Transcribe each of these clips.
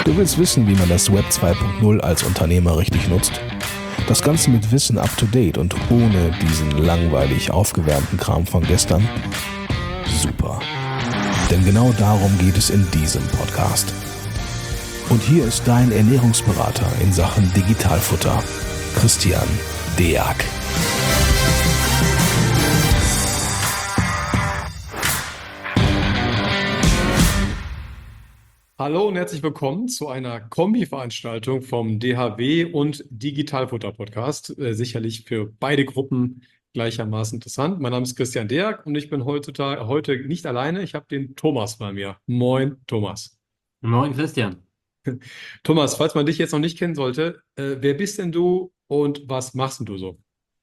Du willst wissen, wie man das Web 2.0 als Unternehmer richtig nutzt? Das Ganze mit Wissen up to date und ohne diesen langweilig aufgewärmten Kram von gestern? Super. Denn genau darum geht es in diesem Podcast. Und hier ist dein Ernährungsberater in Sachen Digitalfutter, Christian Deak. Hallo und herzlich willkommen zu einer Kombi-Veranstaltung vom DHW und Digitalfutter Podcast. Sicherlich für beide Gruppen gleichermaßen interessant. Mein Name ist Christian Deak und ich bin heute nicht alleine. Ich habe den Thomas bei mir. Moin, Thomas. Moin Christian. Thomas, falls man dich jetzt noch nicht kennen sollte, wer bist denn du und was machst denn du so?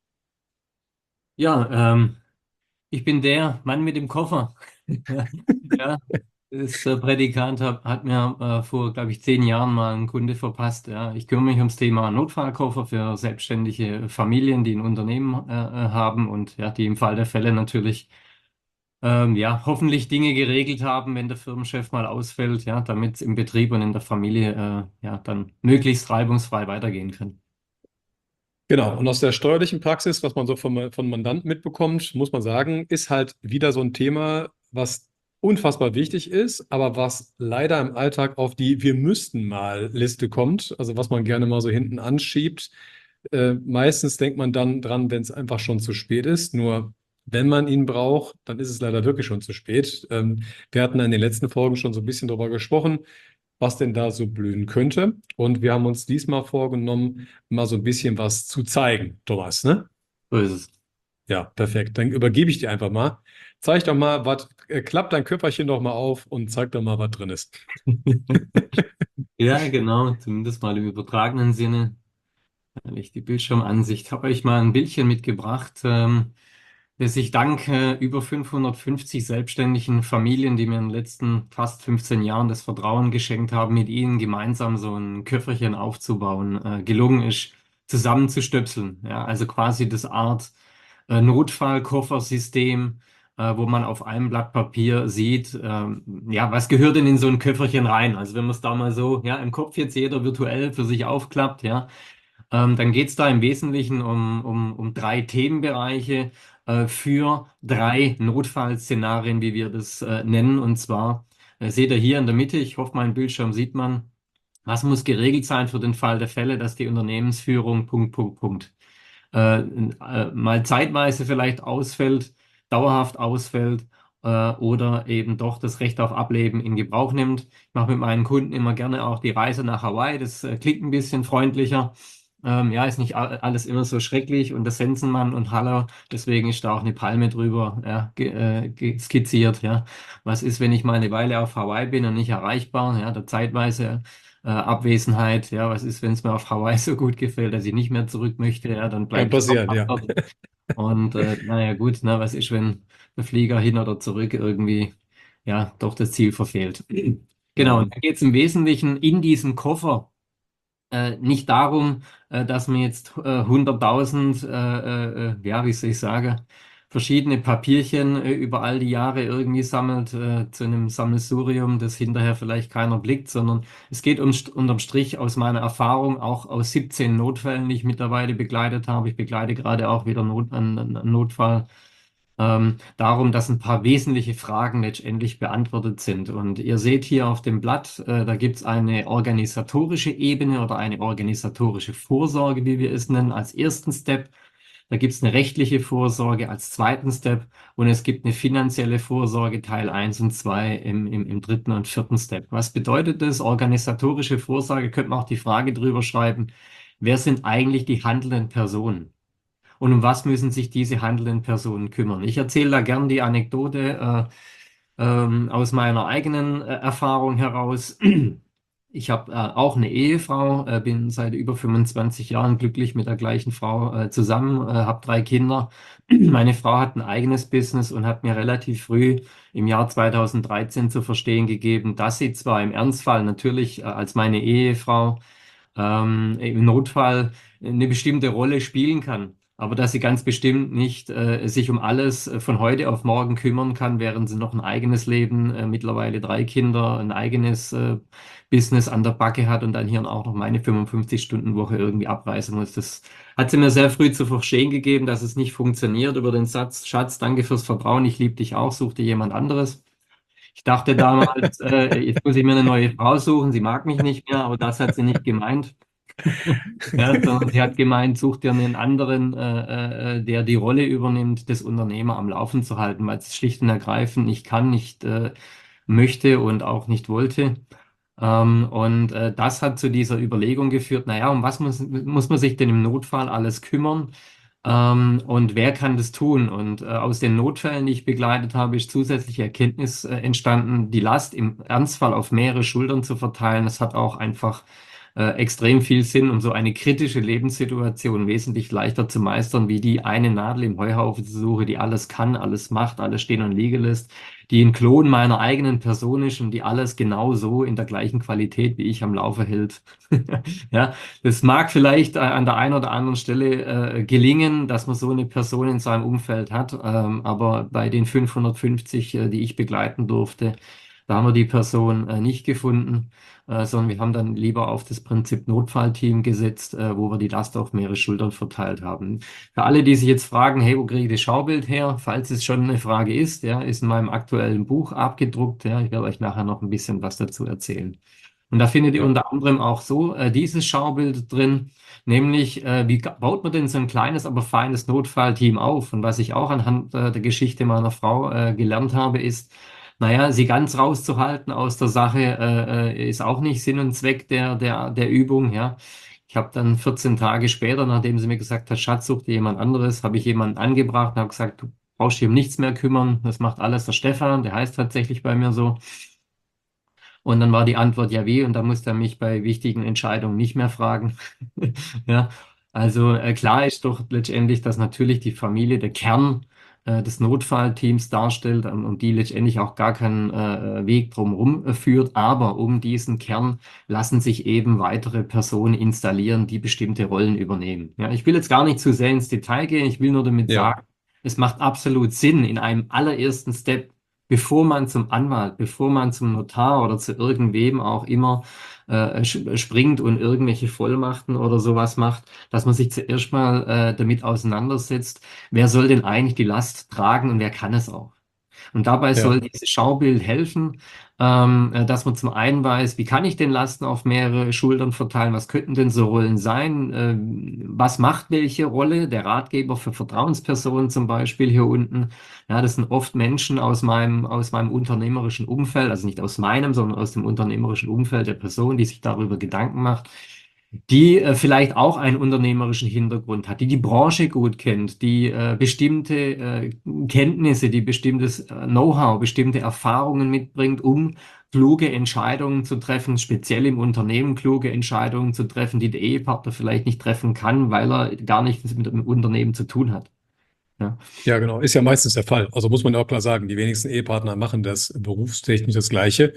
Ja, ich bin der Mann mit dem Koffer. Ja, das Prädikat hat mir vor, glaube ich, 10 Jahren mal ein Kunde verpasst. Ja, ich kümmere mich ums Thema Notfallkoffer für selbstständige Familien, die ein Unternehmen haben und ja, die im Fall der Fälle natürlich ja, hoffentlich Dinge geregelt haben, wenn der Firmenchef mal ausfällt, ja, damit es im Betrieb und in der Familie ja, dann möglichst reibungsfrei weitergehen kann. Genau, und aus der steuerlichen Praxis, was man so von Mandanten mitbekommt, muss man sagen, ist halt wieder so ein Thema, was unfassbar wichtig ist, aber was leider im Alltag auf die Wir müssten mal Liste kommt, also was man gerne mal so hinten anschiebt. Meistens denkt man dann dran, wenn es einfach schon zu spät ist. Nur wenn man ihn braucht, dann ist es leider wirklich schon zu spät. Wir hatten in den letzten Folgen schon so ein bisschen darüber gesprochen, was denn da so blühen könnte. Und wir haben uns diesmal vorgenommen, mal so ein bisschen was zu zeigen, Thomas, ne? So ist es. Ja, perfekt. Dann übergebe ich dir einfach mal. Zeig doch mal, klapp dein Köfferchen doch mal auf und zeig doch mal, was drin ist. Ja, genau, zumindest mal im übertragenen Sinne. Weil ich die Bildschirmansicht habe euch mal ein Bildchen mitgebracht, das ich dank über 550 selbstständigen Familien, die mir in den letzten fast 15 Jahren das Vertrauen geschenkt haben, mit ihnen gemeinsam so ein Köfferchen aufzubauen, gelungen ist, zusammenzustöpseln. Ja, also quasi das Art Notfallkoffersystem, wo man auf einem Blatt Papier sieht, ja, was gehört denn in so ein Köfferchen rein? Also wenn man es da mal so, ja, im Kopf jetzt jeder virtuell für sich aufklappt, ja, dann geht es da im Wesentlichen um drei Themenbereiche für drei Notfallszenarien, wie wir das nennen. Und zwar seht ihr hier in der Mitte, ich hoffe, meinen Bildschirm sieht man, was muss geregelt sein für den Fall der Fälle, dass die Unternehmensführung Punkt, Punkt, Punkt mal zeitweise vielleicht ausfällt, dauerhaft ausfällt oder eben doch das Recht auf Ableben in Gebrauch nimmt. Ich mache mit meinen Kunden immer gerne auch die Reise nach Hawaii. Das klingt ein bisschen freundlicher. Ja, ist nicht alles immer so schrecklich und das Sensenmann und Haller, deswegen ist da auch eine Palme drüber ja, skizziert. Ja. Was ist, wenn ich mal eine Weile auf Hawaii bin und nicht erreichbar? Ja, der zeitweise Abwesenheit. Ja, was ist, wenn es mir auf Hawaii so gut gefällt, dass ich nicht mehr zurück möchte? Ja, dann Kann bleibe ich passieren, auch ja. dort. Und naja, gut, ne, was ist, wenn der Flieger hin oder zurück irgendwie ja doch das Ziel verfehlt? Genau, und Mhm. da geht es im Wesentlichen in diesem Koffer nicht darum, dass man jetzt 100.000, ja, wie soll ich sagen, verschiedene Papierchen über all die Jahre irgendwie sammelt zu einem Sammelsurium, das hinterher vielleicht keiner blickt, sondern es geht unterm Strich aus meiner Erfahrung, auch aus 17 Notfällen, die ich mittlerweile begleitet habe. Ich begleite gerade auch wieder einen Notfall darum, dass ein paar wesentliche Fragen letztendlich beantwortet sind. Und ihr seht hier auf dem Blatt, da gibt es eine organisatorische Ebene oder eine organisatorische Vorsorge, wie wir es nennen, als ersten Step. Da gibt es eine rechtliche Vorsorge als zweiten Step und es gibt eine finanzielle Vorsorge, Teil 1 und 2 im dritten und vierten Step. Was bedeutet das? Organisatorische Vorsorge, könnte man auch die Frage drüber schreiben, wer sind eigentlich die handelnden Personen? Und um was müssen sich diese handelnden Personen kümmern? Ich erzähle da gern die Anekdote aus meiner eigenen Erfahrung heraus. Ich habe auch eine Ehefrau, bin seit über 25 Jahren glücklich mit der gleichen Frau zusammen, habe 3 Kinder. Meine Frau hat ein eigenes Business und hat mir relativ früh im Jahr 2013 zu verstehen gegeben, dass sie zwar im Ernstfall natürlich als meine Ehefrau im Notfall eine bestimmte Rolle spielen kann, aber dass sie ganz bestimmt nicht sich um alles von heute auf morgen kümmern kann, während sie noch ein eigenes Leben, mittlerweile 3 Kinder, ein eigenes Business an der Backe hat und dann hier auch noch meine 55-Stunden-Woche irgendwie abreißen muss. Das hat sie mir sehr früh zu verstehen gegeben, dass es nicht funktioniert über den Satz, Schatz, danke fürs Vertrauen, ich liebe dich auch, such dir jemand anderes. Ich dachte damals, jetzt muss ich mir eine neue Frau suchen, sie mag mich nicht mehr, aber das hat sie nicht gemeint. Ja, sondern sie hat gemeint, such dir einen anderen, der die Rolle übernimmt, des Unternehmer am Laufen zu halten, weil es schlicht und ergreifend nicht kann, nicht möchte und auch nicht wollte. Das hat zu dieser Überlegung geführt, naja, um was muss man sich denn im Notfall alles kümmern? Und wer kann das tun? Und aus den Notfällen, die ich begleitet habe, ist zusätzliche Erkenntnis entstanden, die Last im Ernstfall auf mehrere Schultern zu verteilen. Das hat auch einfach extrem viel Sinn, um so eine kritische Lebenssituation wesentlich leichter zu meistern, wie die eine Nadel im Heuhaufen zu suchen, die alles kann, alles macht, alles stehen und liegen lässt, die ein Klon meiner eigenen Person ist und die alles genau so in der gleichen Qualität wie ich am Laufe hält. Ja, das mag vielleicht an der einen oder anderen Stelle gelingen, dass man so eine Person in seinem Umfeld hat, aber bei den 550, die ich begleiten durfte, da haben wir die Person nicht gefunden, sondern wir haben dann lieber auf das Prinzip Notfallteam gesetzt, wo wir die Last auf mehrere Schultern verteilt haben. Für alle, die sich jetzt fragen, hey, wo kriege ich das Schaubild her? Falls es schon eine Frage ist, ja, ist in meinem aktuellen Buch abgedruckt. Ja, ich werde euch nachher noch ein bisschen was dazu erzählen. Und da findet ihr unter anderem auch so dieses Schaubild drin, nämlich wie baut man denn so ein kleines, aber feines Notfallteam auf? Und was ich auch anhand der Geschichte meiner Frau gelernt habe, ist, naja, sie ganz rauszuhalten aus der Sache ist auch nicht Sinn und Zweck der Übung, ja. Ich habe dann 14 Tage später, nachdem sie mir gesagt hat, Schatz, such dir jemand anderes, habe ich jemanden angebracht und habe gesagt, du brauchst dich um nichts mehr kümmern, das macht alles der Stefan, der heißt tatsächlich bei mir so. Und dann war die Antwort ja wie, und da musste er mich bei wichtigen Entscheidungen nicht mehr fragen. Ja, also klar ist doch letztendlich, dass natürlich die Familie der Kern des Notfallteams darstellt und die letztendlich auch gar keinen Weg drumherum führt. Aber um diesen Kern lassen sich eben weitere Personen installieren, die bestimmte Rollen übernehmen. Ja, ich will jetzt gar nicht zu sehr ins Detail gehen. Ich will nur damit Ja. sagen, es macht absolut Sinn, in einem allerersten Step, bevor man zum Anwalt, bevor man zum Notar oder zu irgendwem auch immer springt und irgendwelche Vollmachten oder sowas macht, dass man sich zuerst mal damit auseinandersetzt, wer soll denn eigentlich die Last tragen und wer kann es auch. Und dabei soll Ja. dieses Schaubild helfen, dass man zum einen weiß, wie kann ich denn Lasten auf mehrere Schultern verteilen, was könnten denn so Rollen sein, was macht welche Rolle, der Ratgeber für Vertrauenspersonen zum Beispiel hier unten. Ja, das sind oft Menschen aus meinem unternehmerischen Umfeld, also nicht aus meinem, sondern aus dem unternehmerischen Umfeld der Person, die sich darüber Gedanken macht, die vielleicht auch einen unternehmerischen Hintergrund hat, die die Branche gut kennt, die bestimmte Kenntnisse, die bestimmtes Know-how, bestimmte Erfahrungen mitbringt, um kluge Entscheidungen zu treffen, speziell im Unternehmen kluge Entscheidungen zu treffen, die der Ehepartner vielleicht nicht treffen kann, weil er gar nichts mit dem Unternehmen zu tun hat. Ja. Ja, genau. Ist ja meistens der Fall. Also muss man ja auch klar sagen, die wenigsten Ehepartner machen das berufstechnisch das Gleiche.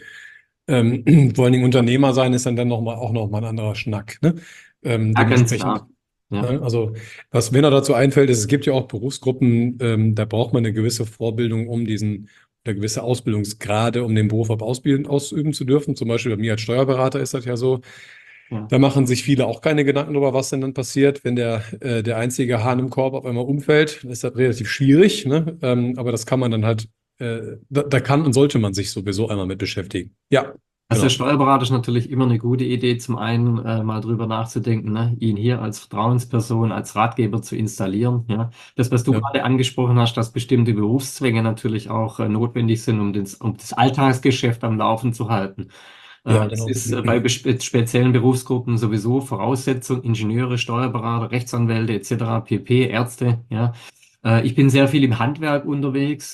Vor allen Dingen Unternehmer sein ist dann auch noch mal ein anderer Schnack, ne? Ja, ganz Dementsprechend, klar. Ja. ne? Also was mir noch dazu einfällt, ist, es gibt ja auch Berufsgruppen, da braucht man eine gewisse Vorbildung, oder gewisse Ausbildungsgrade, um den Beruf ausüben zu dürfen. Zum Beispiel bei mir als Steuerberater ist das ja so. Ja. Da machen sich viele auch keine Gedanken darüber, was denn dann passiert, wenn der einzige Hahn im Korb auf einmal umfällt. Das ist halt relativ schwierig, ne? Aber das kann man dann halt, da kann und sollte man sich sowieso einmal mit beschäftigen. Ja, Also der genau. Steuerberater ist natürlich immer eine gute Idee, zum einen mal drüber nachzudenken, ne? Ihn hier als Vertrauensperson, als Ratgeber zu installieren. Ja? Das, was du Ja, gerade angesprochen hast, dass bestimmte Berufszwänge natürlich auch notwendig sind, um das Alltagsgeschäft am Laufen zu halten. ja, Das genau. ist bei speziellen Berufsgruppen sowieso Voraussetzung, Ingenieure, Steuerberater, Rechtsanwälte etc., pp, Ärzte, ja. Ich bin sehr viel im Handwerk unterwegs.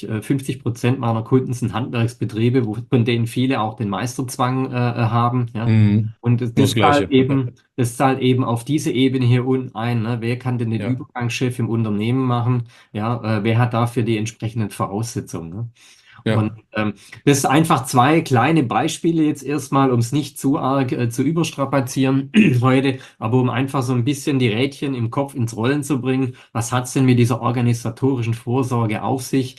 50% meiner Kunden sind Handwerksbetriebe, von denen viele auch den Meisterzwang haben. Ja. Mhm. Und Nur das Gleiche. das zahlt eben auf diese Ebene hier unten ein. Ne? Wer kann denn den Ja, Übergangschef im Unternehmen machen? Ja, wer hat dafür die entsprechenden Voraussetzungen? Ne? Ja, Und das ist einfach zwei kleine Beispiele jetzt erstmal, um es nicht zu arg zu überstrapazieren heute, aber um einfach so ein bisschen die Rädchen im Kopf ins Rollen zu bringen. Was hat es denn mit dieser organisatorischen Vorsorge auf sich?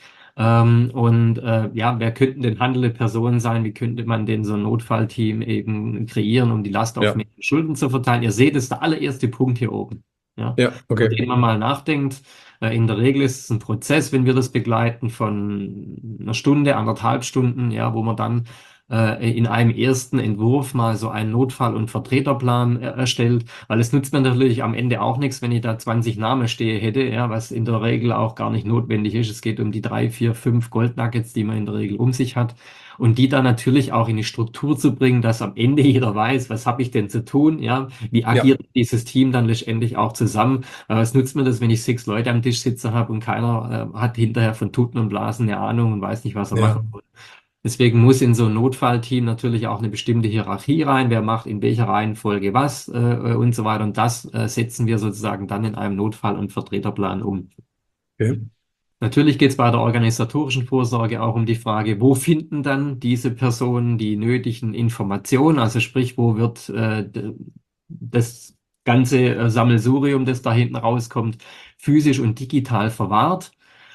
Ja, wer könnten denn handelnde Personen sein? Wie könnte man denn so ein Notfallteam eben kreieren, um die Last auf ja, mehrere Schultern zu verteilen? Ihr seht, das ist der allererste Punkt hier oben. Ja, ja, über okay. den man mal nachdenkt. In der Regel ist es ein Prozess, wenn wir das begleiten, von einer Stunde, 1,5 Stunden, ja, wo man dann in einem ersten Entwurf mal so einen Notfall- und Vertreterplan erstellt, weil es nützt mir natürlich am Ende auch nichts, wenn ich da 20 Namen stehe hätte, ja, was in der Regel auch gar nicht notwendig ist. Es geht um die 3, 4, 5 Goldnuggets, die man in der Regel um sich hat. Und die dann natürlich auch in die Struktur zu bringen, dass am Ende jeder weiß, was habe ich denn zu tun, ja, wie Ja, agiert dieses Team dann letztendlich auch zusammen. Was nützt mir das, wenn ich 6 Leute am Tisch sitzen habe und keiner hat hinterher von Tuten und Blasen eine Ahnung und weiß nicht, was er machen ja, soll. Deswegen muss in so ein Notfallteam natürlich auch eine bestimmte Hierarchie rein, wer macht in welcher Reihenfolge was und so weiter. Und das setzen wir sozusagen dann in einem Notfall- und Vertreterplan um. okay. Natürlich geht es bei der organisatorischen Vorsorge auch um die Frage, wo finden dann diese Personen die nötigen Informationen? Also sprich, wo wird das ganze Sammelsurium, das da hinten rauskommt, physisch und digital verwahrt?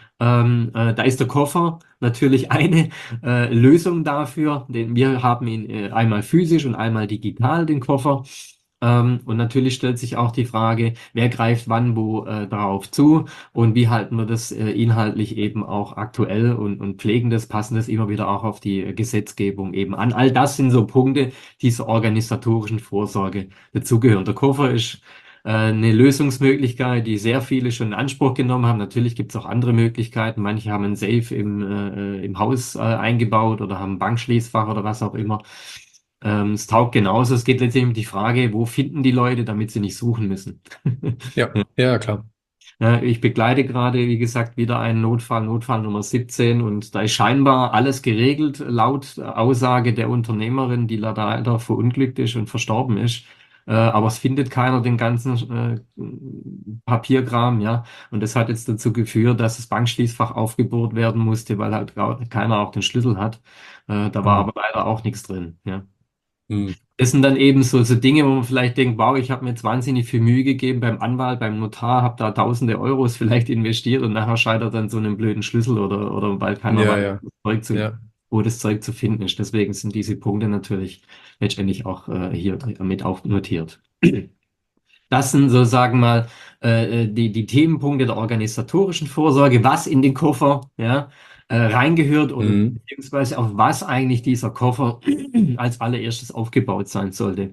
Da ist der Koffer natürlich eine Lösung dafür, denn wir haben ihn einmal physisch und einmal digital, den Koffer. Und natürlich stellt sich auch die Frage, wer greift wann wo darauf zu und wie halten wir das inhaltlich eben auch aktuell und pflegen das, passen das immer wieder auch auf die Gesetzgebung eben an. All das sind so Punkte dieser organisatorischen Vorsorge dazugehören. Der Koffer ist eine Lösungsmöglichkeit, die sehr viele schon in Anspruch genommen haben. Natürlich gibt es auch andere Möglichkeiten. Manche haben ein Safe im Haus eingebaut oder haben ein Bankschließfach oder was auch immer. Es taugt genauso. Es geht letztendlich um die Frage, wo finden die Leute, damit sie nicht suchen müssen. Ja, ja, klar. Ich begleite gerade, wie gesagt, wieder einen Notfall, Notfall Nummer 17, und da ist scheinbar alles geregelt, laut Aussage der Unternehmerin, die leider verunglückt ist und verstorben ist. Aber es findet keiner den ganzen Papierkram, ja. Und das hat jetzt dazu geführt, dass das Bankschließfach aufgebohrt werden musste, weil halt keiner auch den Schlüssel hat. Da war Mhm. aber leider auch nichts drin, ja. Mhm. Das sind dann eben so Dinge, wo man vielleicht denkt, wow, ich habe mir jetzt wahnsinnig viel Mühe gegeben beim Anwalt, beim Notar, habe da tausende Euros vielleicht investiert und nachher scheitert dann so einen blöden Schlüssel oder weil keiner Ja, weiß, ja, Zeug ja. wo das Zeug zu finden ist. Deswegen sind diese Punkte natürlich letztendlich auch hier mit aufnotiert. Das sind so, sagen wir mal, die Themenpunkte der organisatorischen Vorsorge, was in den Koffer ja, reingehört oder Mhm. beziehungsweise auf was eigentlich dieser Koffer als allererstes aufgebaut sein sollte.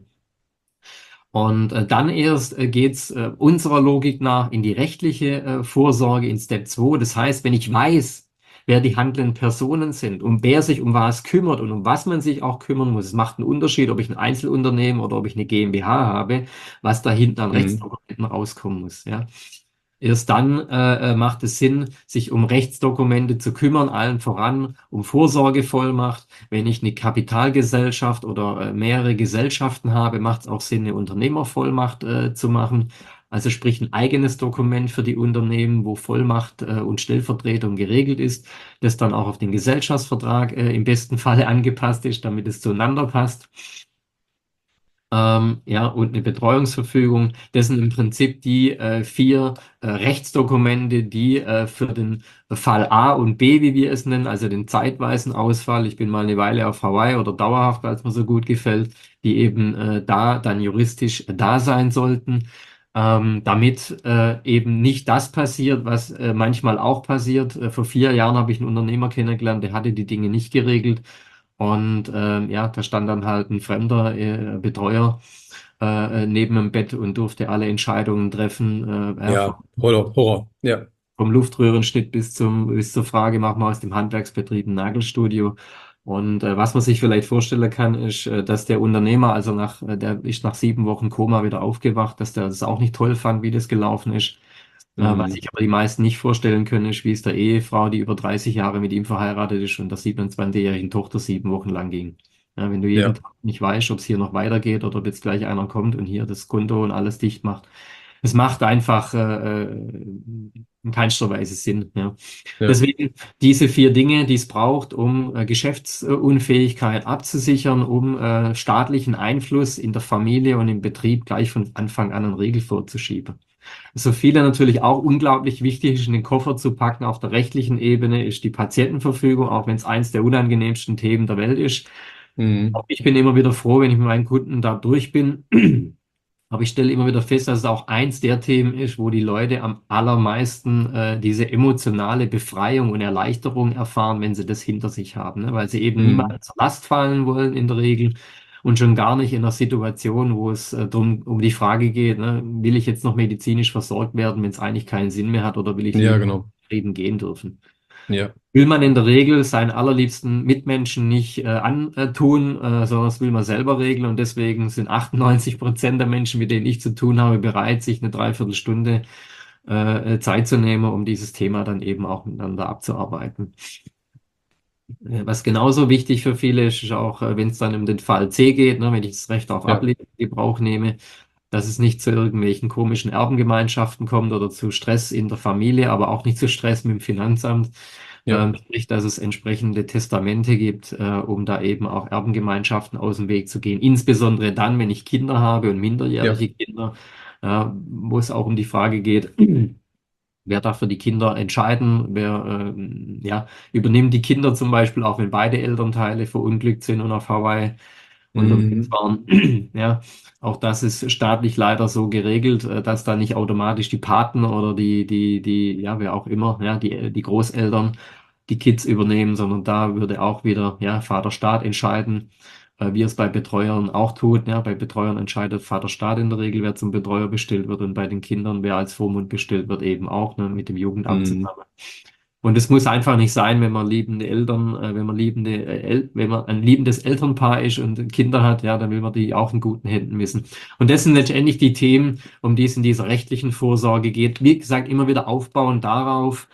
Und dann erst geht's unserer Logik nach in die rechtliche Vorsorge in Step 2. Das heißt, wenn ich weiß, wer die handelnden Personen sind und wer sich um was kümmert und um was man sich auch kümmern muss, es macht einen Unterschied, ob ich ein Einzelunternehmen oder ob ich eine GmbH habe, was da hinten an Mhm. Rechtsdokumenten rauskommen muss. Ja. Erst dann macht es Sinn, sich um Rechtsdokumente zu kümmern, allen voran um Vorsorgevollmacht. Wenn ich eine Kapitalgesellschaft oder mehrere Gesellschaften habe, macht es auch Sinn, eine Unternehmervollmacht zu machen. Also sprich ein eigenes Dokument für die Unternehmen, wo Vollmacht und Stellvertretung geregelt ist, das dann auch auf den Gesellschaftsvertrag im besten Falle angepasst ist, damit es zueinander passt. Ja, und eine Betreuungsverfügung. Das sind im Prinzip die 4 Rechtsdokumente, die für den Fall A und B, wie wir es nennen, also den zeitweisen Ausfall, ich bin mal eine Weile auf Hawaii oder dauerhaft, weil es mir so gut gefällt, die eben da dann juristisch da sein sollten, damit eben nicht das passiert, was manchmal auch passiert. Vor 4 Jahren habe ich einen Unternehmer kennengelernt, der hatte die Dinge nicht geregelt. Und ja, da stand dann halt ein fremder Betreuer neben dem Bett und durfte alle Entscheidungen treffen, ja, Ja, Horror, Horror. Ja. vom Luftröhrenschnitt bis zur Frage, machen wir aus dem Handwerksbetrieb ein Nagelstudio. Und was man sich vielleicht vorstellen kann, ist, dass der Unternehmer, also der ist nach 7 Wochen Koma wieder aufgewacht, dass der das auch nicht toll fand, wie das gelaufen ist. Was Mhm. sich aber die meisten nicht vorstellen können, ist, wie es der Ehefrau, die über 30 Jahre mit ihm verheiratet ist und der 27-jährigen Tochter 7 Wochen lang ging. Ja, wenn du jeden Ja. Tag nicht weißt, ob es hier noch weitergeht oder ob jetzt gleich einer kommt und hier das Konto und alles dicht macht. Es macht einfach in keinster Weise Sinn. Ja. Ja. Deswegen diese 4 Dinge, die es braucht, um Geschäftsunfähigkeit abzusichern, um staatlichen Einfluss in der Familie und im Betrieb gleich von Anfang an einen Riegel vorzuschieben. So viele natürlich auch unglaublich wichtig ist, in den Koffer zu packen auf der rechtlichen Ebene, ist die Patientenverfügung, auch wenn es eins der unangenehmsten Themen der Welt ist. Mhm. Ich bin immer wieder froh, wenn ich mit meinen Kunden da durch bin. Aber ich stelle immer wieder fest, dass es auch eins der Themen ist, wo die Leute am allermeisten diese emotionale Befreiung und Erleichterung erfahren, wenn sie das hinter sich haben, ne? Weil sie eben Mhm. niemandem zur Last fallen wollen in der Regel und schon gar nicht in einer Situation, wo es um die Frage geht, ne, will ich jetzt noch medizinisch versorgt werden, wenn es eigentlich keinen Sinn mehr hat, oder will ich Ja, lieber genau. Frieden gehen dürfen? Ja. Will man in der Regel seinen allerliebsten Mitmenschen nicht antun, sondern das will man selber regeln. Und deswegen sind 98% der Menschen, mit denen ich zu tun habe, bereit, sich eine Dreiviertelstunde Zeit zu nehmen, um dieses Thema dann eben auch miteinander abzuarbeiten. Was genauso wichtig für viele ist, ist auch, wenn es dann um den Fall C geht, ne, wenn ich das Recht auf Ja. Ableben in Gebrauch nehme, dass es nicht zu irgendwelchen komischen Erbengemeinschaften kommt oder zu Stress in der Familie, aber auch nicht zu Stress mit dem Finanzamt. Ja. Sprich, dass es entsprechende Testamente gibt, um da eben auch Erbengemeinschaften aus dem Weg zu gehen. Insbesondere dann, wenn ich Kinder habe und minderjährige Kinder, wo es auch um die Frage geht, wer darf für die Kinder entscheiden, wer ja, übernimmt die Kinder zum Beispiel, auch wenn beide Elternteile verunglückt sind und auf Hawaii unterwegs Mhm. waren. Ja, auch das ist staatlich leider so geregelt, dass da nicht automatisch die Paten oder ja, wer auch immer, ja, die Großeltern die Kids übernehmen, sondern da würde auch wieder, ja, Vater-Staat entscheiden, wie es bei Betreuern auch tut. Ja, bei Betreuern entscheidet Vater-Staat in der Regel, wer zum Betreuer bestellt wird, und bei den Kindern, wer als Vormund bestellt wird, eben auch, ne, mit dem Jugendamt Mhm. zusammen. Und es muss einfach nicht sein, wenn man liebende Eltern, wenn man ein liebendes Elternpaar ist und Kinder hat, ja, dann will man die auch in guten Händen wissen. Und das sind letztendlich die Themen, um die es in dieser rechtlichen Vorsorge geht. Wie gesagt, immer wieder aufbauen darauf,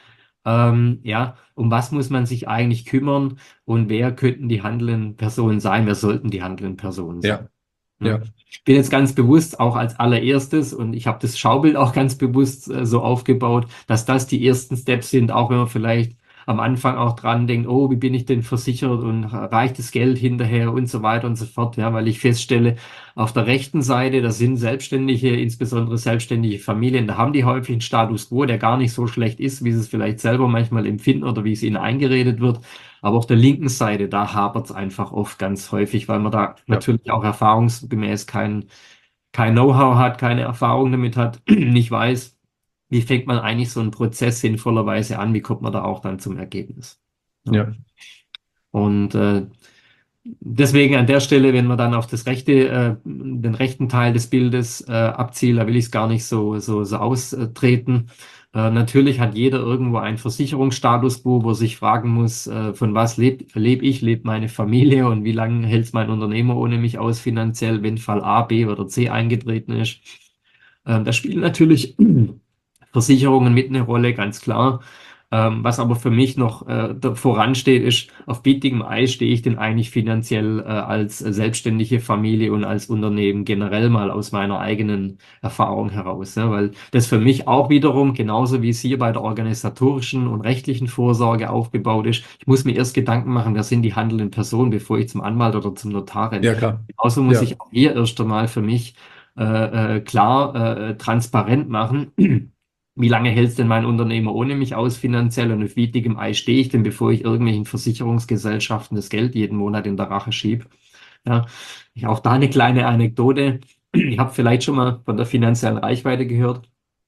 ja, um was muss man sich eigentlich kümmern und wer könnten die handelnden Personen sein, wer sollten die handelnden Personen sein. Ja. Ja. Ja. Ich bin jetzt ganz bewusst auch als allererstes, und ich habe das Schaubild auch ganz bewusst so aufgebaut, dass das die ersten Steps sind, auch wenn man vielleicht am Anfang auch dran denkt, oh, wie bin ich denn versichert und reicht das Geld hinterher und so weiter und so fort, ja, weil ich feststelle, auf der rechten Seite, da sind Selbstständige, insbesondere selbstständige Familien, da haben die häufig einen Status quo, der gar nicht so schlecht ist, wie sie es vielleicht selber manchmal empfinden oder wie es ihnen eingeredet wird. Aber auf der linken Seite, da hapert es einfach oft ganz häufig, weil man da natürlich auch erfahrungsgemäß kein Know-how hat, keine Erfahrung damit hat, nicht weiß, wie fängt man eigentlich so einen Prozess sinnvollerweise an, wie kommt man da auch dann zum Ergebnis. Ja. Und deswegen an der Stelle, wenn man dann auf den rechten Teil des Bildes abzielt, da will ich es gar nicht so austreten. Natürlich hat jeder irgendwo einen Versicherungsstatus quo, wo er sich fragen muss, von was lebe ich, lebt meine Familie und wie lange hält es mein Unternehmer ohne mich aus finanziell, wenn Fall A, B oder C eingetreten ist. Da spielen natürlich Versicherungen mit eine Rolle, ganz klar. Was aber für mich noch voransteht, ist, auf bietigem Eis stehe ich denn eigentlich finanziell als selbstständige Familie und als Unternehmen generell mal aus meiner eigenen Erfahrung heraus. Ja, weil das für mich auch wiederum, genauso wie es hier bei der organisatorischen und rechtlichen Vorsorge aufgebaut ist, ich muss mir erst Gedanken machen, wer sind die handelnden Personen, bevor ich zum Anwalt oder zum Notar renne. Ja, klar. Genauso muss Ja. ich auch hier erst einmal für mich klar transparent machen. Wie lange hält es denn mein Unternehmer ohne mich aus finanziell und auf wie dickem Eis stehe ich denn, bevor ich irgendwelchen Versicherungsgesellschaften das Geld jeden Monat in der Rache schiebe? Ja, auch da eine kleine Anekdote. Ich habe vielleicht schon mal von der finanziellen Reichweite gehört.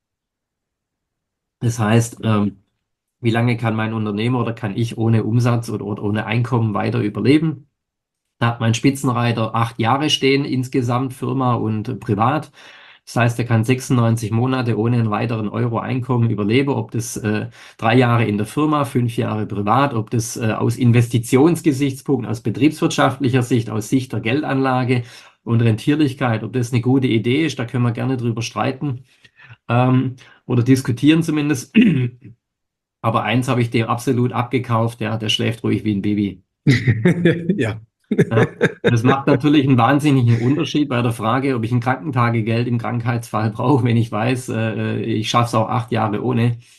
Das heißt, wie lange kann mein Unternehmer oder kann ich ohne Umsatz oder ohne Einkommen weiter überleben? Da hat mein Spitzenreiter 8 Jahre stehen, insgesamt Firma und privat. Das heißt, er kann 96 Monate ohne einen weiteren Euro Einkommen überleben, ob das 3 Jahre in der Firma, 5 Jahre privat, ob das aus Investitionsgesichtspunkten, aus betriebswirtschaftlicher Sicht, aus Sicht der Geldanlage und Rentierlichkeit, ob das eine gute Idee ist, da können wir gerne drüber streiten oder diskutieren zumindest. Aber eins habe ich dem absolut abgekauft, der schläft ruhig wie ein Baby. Ja. Ja. Und das macht natürlich einen wahnsinnigen Unterschied bei der Frage, ob ich ein Krankentagegeld im Krankheitsfall brauche, wenn ich weiß, ich schaffe es auch 8 Jahre ohne.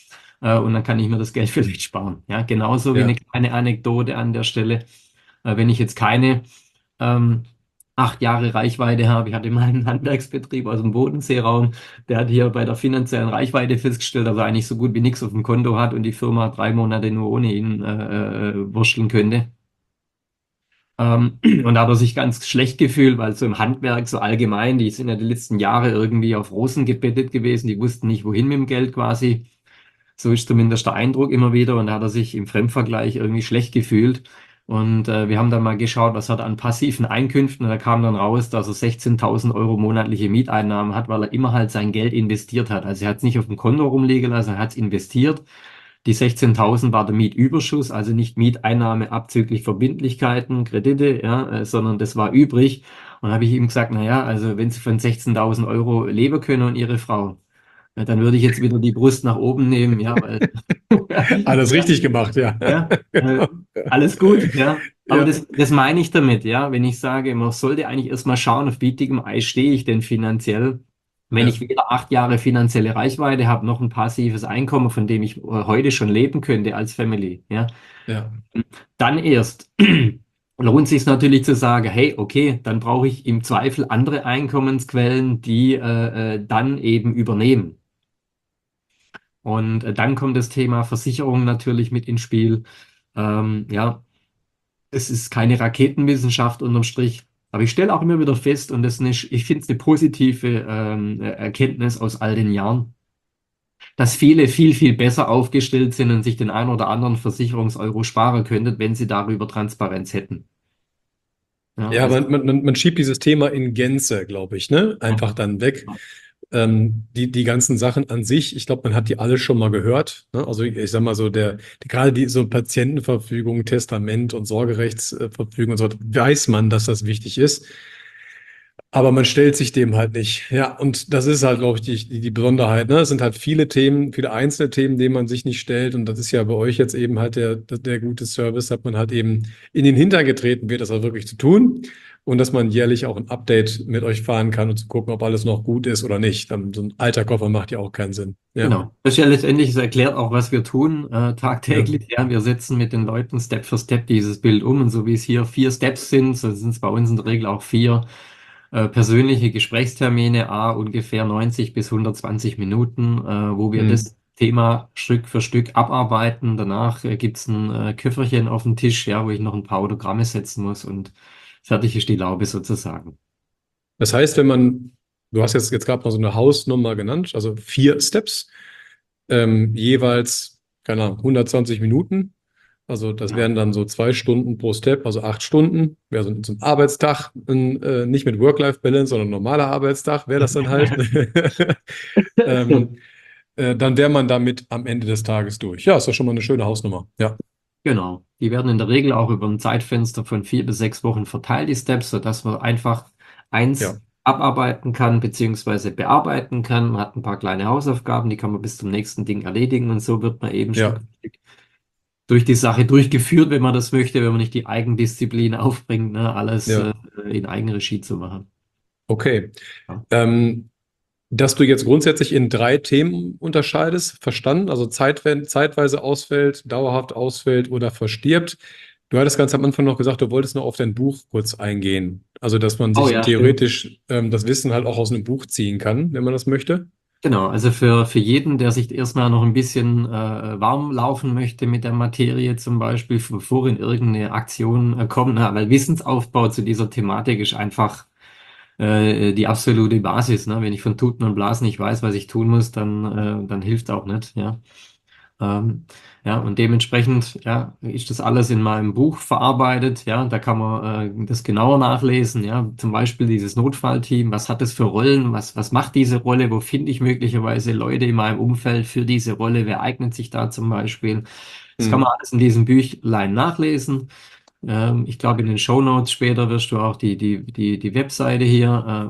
und dann kann ich mir das Geld vielleicht sparen. Ja, genauso wie Ja. eine kleine Anekdote an der Stelle. Wenn ich jetzt keine ähm, 8 Jahre Reichweite habe, ich hatte mal einen Handwerksbetrieb aus dem Bodenseeraum, der hat hier bei der finanziellen Reichweite festgestellt, dass er eigentlich so gut wie nichts auf dem Konto hat und die Firma 3 Monate nur ohne ihn wursteln könnte. Und da hat er sich ganz schlecht gefühlt, weil so im Handwerk so allgemein, die sind ja die letzten Jahre irgendwie auf Rosen gebettet gewesen, die wussten nicht, wohin mit dem Geld quasi. So ist zumindest der Eindruck immer wieder. Und da hat er sich im Fremdvergleich irgendwie schlecht gefühlt. Und wir haben dann mal geschaut, was hat er an passiven Einkünften. Und da kam dann raus, dass er 16.000 Euro monatliche Mieteinnahmen hat, weil er immer halt sein Geld investiert hat. Also er hat es nicht auf dem Konto rumliegen lassen, er hat es investiert. Die 16.000 war der Mietüberschuss, also nicht Mieteinnahme abzüglich Verbindlichkeiten, Kredite, ja, sondern das war übrig. Und da habe ich ihm gesagt, naja, also wenn Sie von 16.000 Euro leben können und Ihre Frau, ja, dann würde ich jetzt wieder die Brust nach oben nehmen, ja, weil Alles richtig gemacht, ja. ja, Genau. alles gut, ja. Aber Ja. das meine ich damit, ja. Wenn ich sage, man sollte eigentlich erstmal schauen, auf wie dickem Eis stehe ich denn finanziell. Wenn Ja. ich weder 8 Jahre finanzielle Reichweite habe, noch ein passives Einkommen, von dem ich heute schon leben könnte als Family, ja, Ja. dann erst lohnt sich natürlich zu sagen, hey, okay, dann brauche ich im Zweifel andere Einkommensquellen, die dann eben übernehmen. Und dann kommt das Thema Versicherung natürlich mit ins Spiel. Ja, es ist keine Raketenwissenschaft unterm Strich. Aber ich stelle auch immer wieder fest, und das ist ich finde es eine positive Erkenntnis aus all den Jahren, dass viele viel, viel besser aufgestellt sind und sich den einen oder anderen Versicherungseuro sparen könnten, wenn sie darüber Transparenz hätten. Ja, Ja, also, man schiebt dieses Thema in Gänze, glaube ich, ne? Einfach dann weg. Die ganzen Sachen an sich, ich glaube, man hat die alle schon mal gehört. Ne? Also ich sag mal so, gerade die so Patientenverfügung, Testament und Sorgerechtsverfügung und so, weiß man, dass das wichtig ist. Aber man stellt sich dem halt nicht. Ja, und das ist halt, glaube ich, die Besonderheit. Ne? Es sind halt viele Themen, viele einzelne Themen, denen man sich nicht stellt. Und das ist ja bei euch jetzt eben halt der gute Service, dass man halt eben in den Hintern getreten wird, das auch wirklich zu tun. Und dass man jährlich auch ein Update mit euch fahren kann und zu gucken, ob alles noch gut ist oder nicht. Dann, so ein alter Koffer macht ja auch keinen Sinn. Ja, genau. Das ist ja letztendlich, es erklärt auch, was wir tun ja, tagtäglich. Ja, wir setzen mit den Leuten Step für Step dieses Bild um. Und so wie es hier 4 Steps sind, so sind es bei uns in der Regel auch 4 persönliche Gesprächstermine, ungefähr 90 bis 120 Minuten, wo wir das Thema Stück für Stück abarbeiten. Danach gibt es ein Köfferchen auf dem Tisch, ja, wo ich noch ein paar Autogramme setzen muss und fertig ist die Laube sozusagen. Das heißt, du hast jetzt gerade mal so eine Hausnummer genannt, also 4 Steps, jeweils, keine Ahnung, 120 Minuten. Also das Ja. wären dann so 2 Stunden pro Step, also 8 Stunden. Wäre so ein Arbeitstag, nicht mit Work-Life-Balance, sondern ein normaler Arbeitstag wäre das dann halt. Dann wäre man damit am Ende des Tages durch. Ja, ist doch schon mal eine schöne Hausnummer. Ja. Genau. Die werden in der Regel auch über ein Zeitfenster von 4 bis 6 Wochen verteilt, die Steps, sodass man einfach eins Ja. abarbeiten kann, beziehungsweise bearbeiten kann. Man hat ein paar kleine Hausaufgaben, die kann man bis zum nächsten Ding erledigen und so wird man eben Ja. Stück für Stück durch die Sache durchgeführt, wenn man das möchte, wenn man nicht die Eigendisziplin aufbringt, ne, alles Ja. in Eigenregie zu machen. Okay. Ja. Dass du jetzt grundsätzlich in 3 Themen unterscheidest, verstanden? Also zeitweise ausfällt, dauerhaft ausfällt oder verstirbt. Du hattest ganz am Anfang noch gesagt, du wolltest noch auf dein Buch kurz eingehen. Also, dass man sich Oh ja, theoretisch das Wissen halt auch aus einem Buch ziehen kann, wenn man das möchte. Genau, also für jeden, der sich erstmal noch ein bisschen warm laufen möchte mit der Materie zum Beispiel, bevor in irgendeine Aktion kommt, ne? Weil Wissensaufbau zu dieser Thematik ist einfach die absolute Basis. Ne? Wenn ich von Tuten und Blasen nicht weiß, was ich tun muss, dann hilft auch nicht. Ja? Ja, und dementsprechend ja, ist das alles in meinem Buch verarbeitet. Ja, da kann man das genauer nachlesen. Ja, zum Beispiel dieses Notfallteam. Was hat es für Rollen? Was macht diese Rolle? Wo finde ich möglicherweise Leute in meinem Umfeld für diese Rolle? Wer eignet sich da zum Beispiel? Das kann man alles in diesem Büchlein nachlesen. Ich glaube, in den Shownotes später wirst du auch die Webseite hier,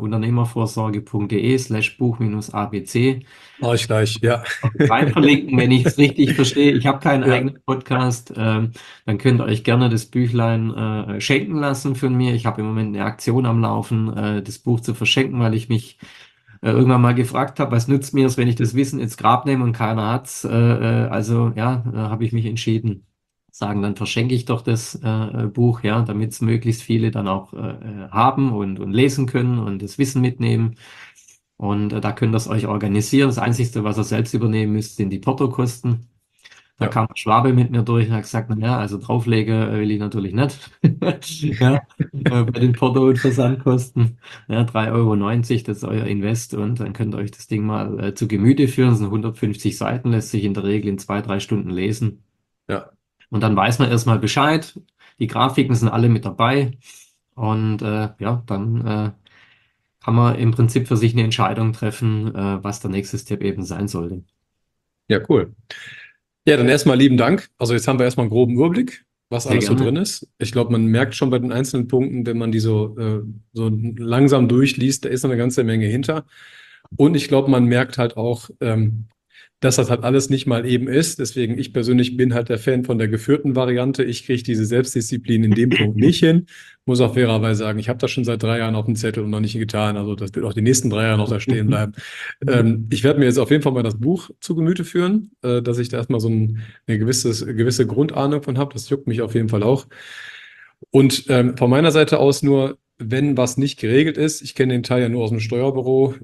unternehmervorsorge.de/buch-abc Mach ich gleich, ja. rein verlinken, wenn ich es richtig verstehe. Ich habe keinen Ja. eigenen Podcast. Dann könnt ihr euch gerne das Büchlein schenken lassen von mir. Ich habe im Moment eine Aktion am Laufen, das Buch zu verschenken, weil ich mich irgendwann mal gefragt habe, was nützt mir es, wenn ich das Wissen ins Grab nehme und keiner hat's. Habe ich mich entschieden, sagen, dann verschenke ich doch das Buch, ja, damit es möglichst viele dann auch haben und lesen können und das Wissen mitnehmen. Und da könnt ihr es euch organisieren. Das Einzige, was ihr selbst übernehmen müsst, sind die Portokosten. Da Ja. kam ein Schwabe mit mir durch und hat gesagt, naja, also Draufleger will ich natürlich nicht. Ja, bei den Porto- und Versandkosten. Ja, 3,90 €, das ist euer Invest und dann könnt ihr euch das Ding mal zu Gemüte führen. Das sind 150 Seiten, lässt sich in der Regel in 2-3 Stunden lesen. Ja. Und dann weiß man erstmal Bescheid. Die Grafiken sind alle mit dabei. Und dann kann man im Prinzip für sich eine Entscheidung treffen, was der nächste Step eben sein sollte. Ja, cool. Ja, dann erstmal lieben Dank. Also jetzt haben wir erstmal einen groben Überblick, was Sehr alles so gerne. drin ist. Ich glaube, man merkt schon bei den einzelnen Punkten, wenn man die so langsam durchliest, da ist noch eine ganze Menge hinter. Und ich glaube, man merkt halt auch, dass das halt alles nicht mal eben ist. Deswegen, ich persönlich bin halt der Fan von der geführten Variante. Ich kriege diese Selbstdisziplin in dem Punkt nicht hin. Muss auch fairerweise sagen, ich habe das schon seit 3 Jahren auf dem Zettel und noch nicht getan. Also das wird auch die nächsten 3 Jahre noch da stehen bleiben. Ich werde mir jetzt auf jeden Fall mal das Buch zu Gemüte führen, dass ich da erstmal so eine gewisse Grundahnung von habe. Das juckt mich auf jeden Fall auch. Und von meiner Seite aus nur, wenn was nicht geregelt ist, ich kenne den Teil ja nur aus dem Steuerbüro,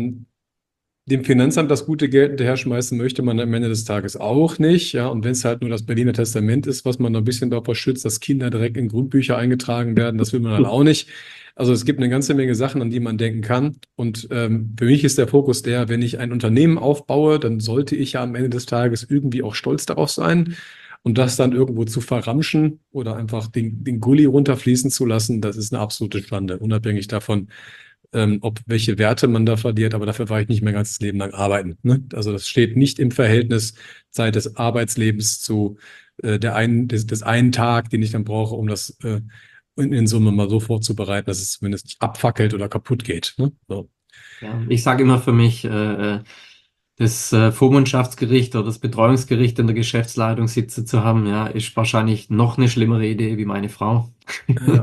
dem Finanzamt das gute Geld hinterher schmeißen möchte man am Ende des Tages auch nicht. Ja, und wenn es halt nur das Berliner Testament ist, was man noch ein bisschen davor schützt, dass Kinder direkt in Grundbücher eingetragen werden, das will man halt auch nicht. Also es gibt eine ganze Menge Sachen, an die man denken kann. Und für mich ist der Fokus der, wenn ich ein Unternehmen aufbaue, dann sollte ich ja am Ende des Tages irgendwie auch stolz darauf sein. Und das dann irgendwo zu verramschen oder einfach den Gully runterfließen zu lassen, das ist eine absolute Schande, unabhängig davon, ob welche Werte man da verliert, aber dafür war ich nicht mein ganzes Leben lang arbeiten. Ne? Also das steht nicht im Verhältnis Zeit des Arbeitslebens zu des einen Tag, den ich dann brauche, um das in Summe mal so vorzubereiten, dass es zumindest nicht abfackelt oder kaputt geht. Ne? So. Ja, ich sage immer für mich, das Vormundschaftsgericht oder das Betreuungsgericht in der Geschäftsleitung sitzen zu haben, ja, ist wahrscheinlich noch eine schlimmere Idee wie meine Frau. Ja.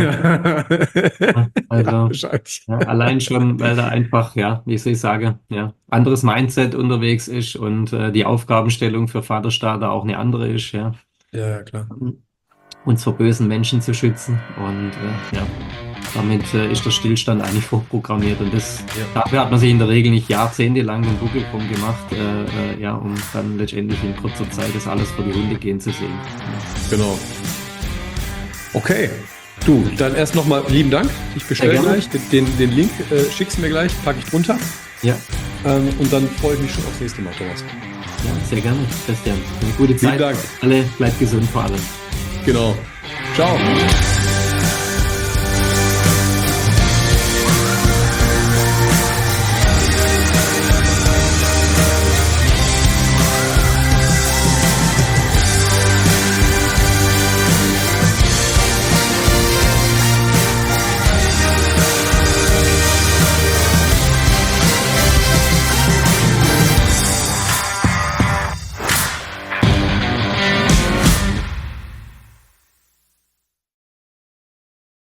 Also, ja, wahrscheinlich. ja, allein schon, weil da einfach, ja, wie soll ich sagen, ja, anderes Mindset unterwegs ist und die Aufgabenstellung für Vaterstaat da auch eine andere ist, ja. Ja, klar. Uns vor bösen Menschen zu schützen und damit ist der Stillstand eigentlich vorprogrammiert und dafür hat man sich in der Regel nicht jahrzehntelang den Buckel drum gemacht, um dann letztendlich in kurzer Zeit das alles vor die Hunde gehen zu sehen. Genau. Okay. Du, dann erst nochmal lieben Dank. Ich bestelle gleich den Link, schick's mir gleich, packe ich drunter. Ja. Und dann freue ich mich schon aufs nächste Mal, Thomas. Ja, sehr gerne, Christian. Eine gute Zeit. Vielen Dank. Alle, bleibt gesund vor allem. Genau. Ciao.